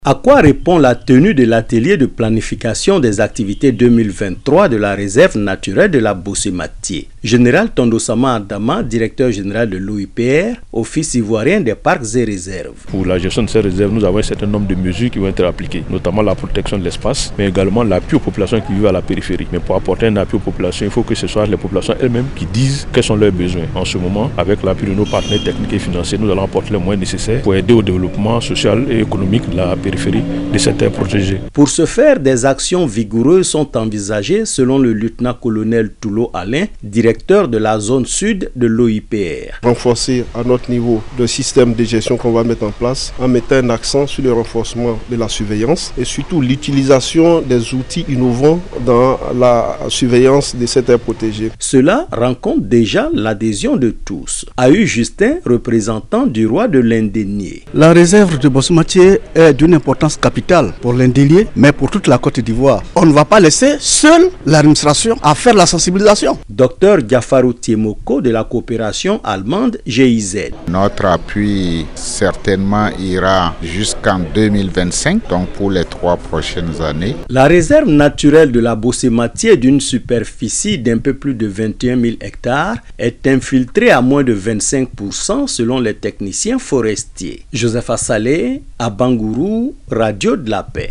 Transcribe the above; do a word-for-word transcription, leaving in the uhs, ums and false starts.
À quoi répond la tenue de l'atelier de planification des activités deux mille vingt-trois de la réserve naturelle de la Bossématié? Général Tondosama Adama, directeur général de l'O I P R, Office ivoirien des parcs et réserves. Pour la gestion de ces réserves, nous avons un certain nombre de mesures qui vont être appliquées, notamment la protection de l'espace, mais également l'appui aux populations qui vivent à la périphérie. Mais pour apporter un appui aux populations, il faut que ce soit les populations elles-mêmes qui disent quels sont leurs besoins. En ce moment, avec l'appui de nos partenaires techniques et financiers, nous allons apporter les moyens nécessaires pour aider au développement social et économique de la périphérie de cette terre protégée. Pour ce faire, des actions vigoureuses sont envisagées selon le lieutenant-colonel Toulo Alain, directeur de la zone sud de l'O I P R. Renforcer à notre niveau le système de gestion qu'on va mettre en place en mettant un accent sur le renforcement de la surveillance et surtout l'utilisation des outils innovants dans la surveillance de cette aire protégée. Cela rencontre déjà l'adhésion de tous. A eu Justin, représentant du roi de l'Indénié. La réserve de Bossématié est d'une importance capitale pour l'Indénié, mais pour toute la Côte d'Ivoire. On ne va pas laisser seule l'administration à faire la sensibilisation. Docteur Diafarou Tiemoko de la coopération allemande G I Z. Notre appui certainement ira jusqu'en deux mille vingt-cinq, donc pour les trois prochaines années. La réserve naturelle de la Bossématié, d'une superficie d'un peu plus de vingt et un mille hectares, est infiltrée à moins de vingt-cinq pour cent selon les techniciens forestiers. Joseph Assalé, à Bangourou, Radio de la Paix.